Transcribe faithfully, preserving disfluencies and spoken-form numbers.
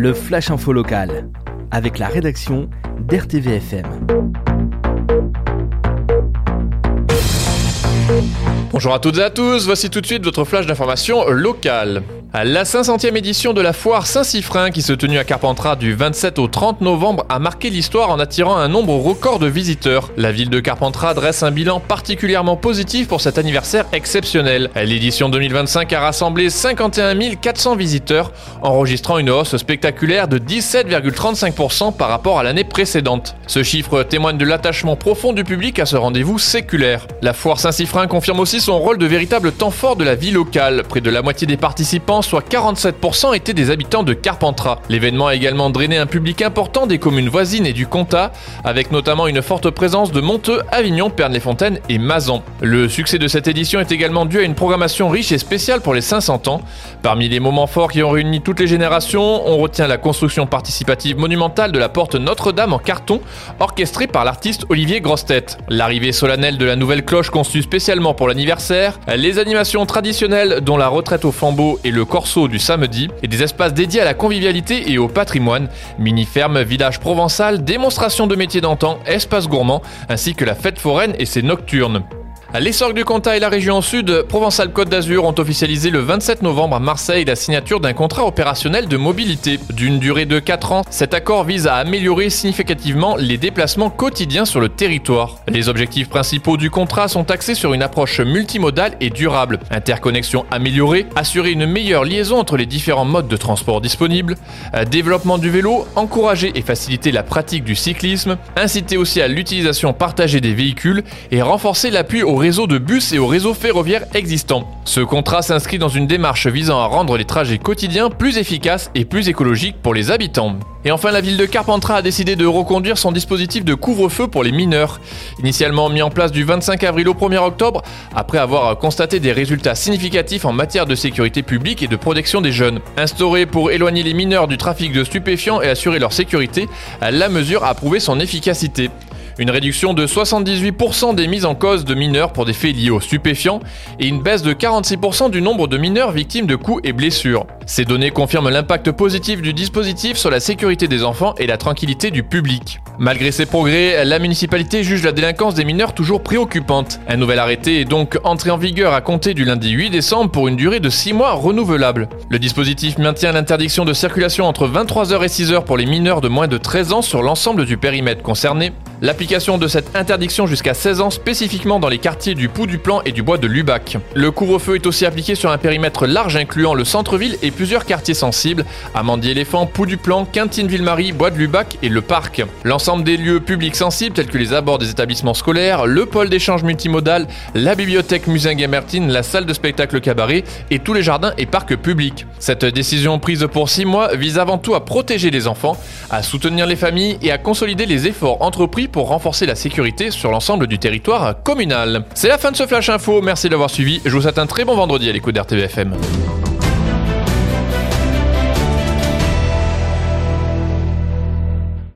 le Flash Info local, avec la rédaction d'R T V F M. Bonjour à toutes et à tous, voici tout de suite votre flash d'information locale. La cinq centième édition de la foire Saint-Siffrin qui se tenue à Carpentras du vingt-sept au trente novembre a marqué l'histoire en attirant un nombre record de visiteurs. La ville de Carpentras dresse un bilan particulièrement positif pour cet anniversaire exceptionnel. L'édition deux mille vingt-cinq a rassemblé cinquante et un mille quatre cents visiteurs, enregistrant une hausse spectaculaire de dix-sept virgule trente-cinq pour cent par rapport à l'année précédente. Ce chiffre témoigne de l'attachement profond du public à ce rendez-vous séculaire. La foire Saint-Siffrin confirme aussi son rôle de véritable temps fort de la vie locale. Près de la moitié des participants, soit quarante-sept pour cent, étaient des habitants de Carpentras. L'événement a également drainé un public important des communes voisines et du Comtat, avec notamment une forte présence de Monteux, Avignon, Pernes-les-Fontaines et Mazan. Le succès de cette édition est également dû à une programmation riche et spéciale pour les cinq cents ans. Parmi les moments forts qui ont réuni toutes les générations, on retient la construction participative monumentale de la porte Notre-Dame en carton, orchestrée par l'artiste Olivier Grossetête. L'arrivée solennelle de la nouvelle cloche conçue spécialement pour l'anniversaire, les animations traditionnelles dont la retraite au flambeau et le corso du samedi, et des espaces dédiés à la convivialité et au patrimoine, mini-ferme, village provençal, démonstration de métiers d'antan, espace gourmand, ainsi que la fête foraine et ses nocturnes. Les Sorgues du Comtat et la région Sud, Provence-Alpes-Côte d'Azur ont officialisé le vingt-sept novembre à Marseille la signature d'un contrat opérationnel de mobilité. D'une durée de quatre ans, cet accord vise à améliorer significativement les déplacements quotidiens sur le territoire. Les objectifs principaux du contrat sont axés sur une approche multimodale et durable. Interconnexion améliorée, assurer une meilleure liaison entre les différents modes de transport disponibles, développement du vélo, encourager et faciliter la pratique du cyclisme, inciter aussi à l'utilisation partagée des véhicules et renforcer l'appui au réseau de bus et au réseau ferroviaire existant. Ce contrat s'inscrit dans une démarche visant à rendre les trajets quotidiens plus efficaces et plus écologiques pour les habitants. Et enfin, la ville de Carpentras a décidé de reconduire son dispositif de couvre-feu pour les mineurs. Initialement mis en place du vingt-cinq avril au premier octobre, après avoir constaté des résultats significatifs en matière de sécurité publique et de protection des jeunes. Instaurée pour éloigner les mineurs du trafic de stupéfiants et assurer leur sécurité, la mesure a prouvé son efficacité. Une réduction de soixante-dix-huit pour cent des mises en cause de mineurs pour des faits liés aux stupéfiants et une baisse de quarante-six pour cent du nombre de mineurs victimes de coups et blessures. Ces données confirment l'impact positif du dispositif sur la sécurité des enfants et la tranquillité du public. Malgré ces progrès, la municipalité juge la délinquance des mineurs toujours préoccupante. Un nouvel arrêté est donc entré en vigueur à compter du lundi huit décembre pour une durée de six mois renouvelable. Le dispositif maintient l'interdiction de circulation entre vingt-trois heures et six heures pour les mineurs de moins de treize ans sur l'ensemble du périmètre concerné. L'application de cette interdiction jusqu'à seize ans spécifiquement dans les quartiers du Pou du Plan et du Bois de Lubac. Le couvre-feu est aussi appliqué sur un périmètre large incluant le centre-ville et plusieurs quartiers sensibles, Amandier-Éléphant, Pou du Plan, Quintine-Ville-Marie, Bois de Lubac et le Parc. L'ensemble des lieux publics sensibles tels que les abords des établissements scolaires, le pôle d'échange multimodal, la bibliothèque Musin-Gamertine, la salle de spectacle cabaret et tous les jardins et parcs publics. Cette décision prise pour six mois vise avant tout à protéger les enfants, à soutenir les familles et à consolider les efforts entrepris pour renforcer la sécurité sur l'ensemble du territoire communal. C'est la fin de ce Flash Info, merci de l'avoir suivi, je vous souhaite un très bon vendredi à l'écoute d'R T V F M.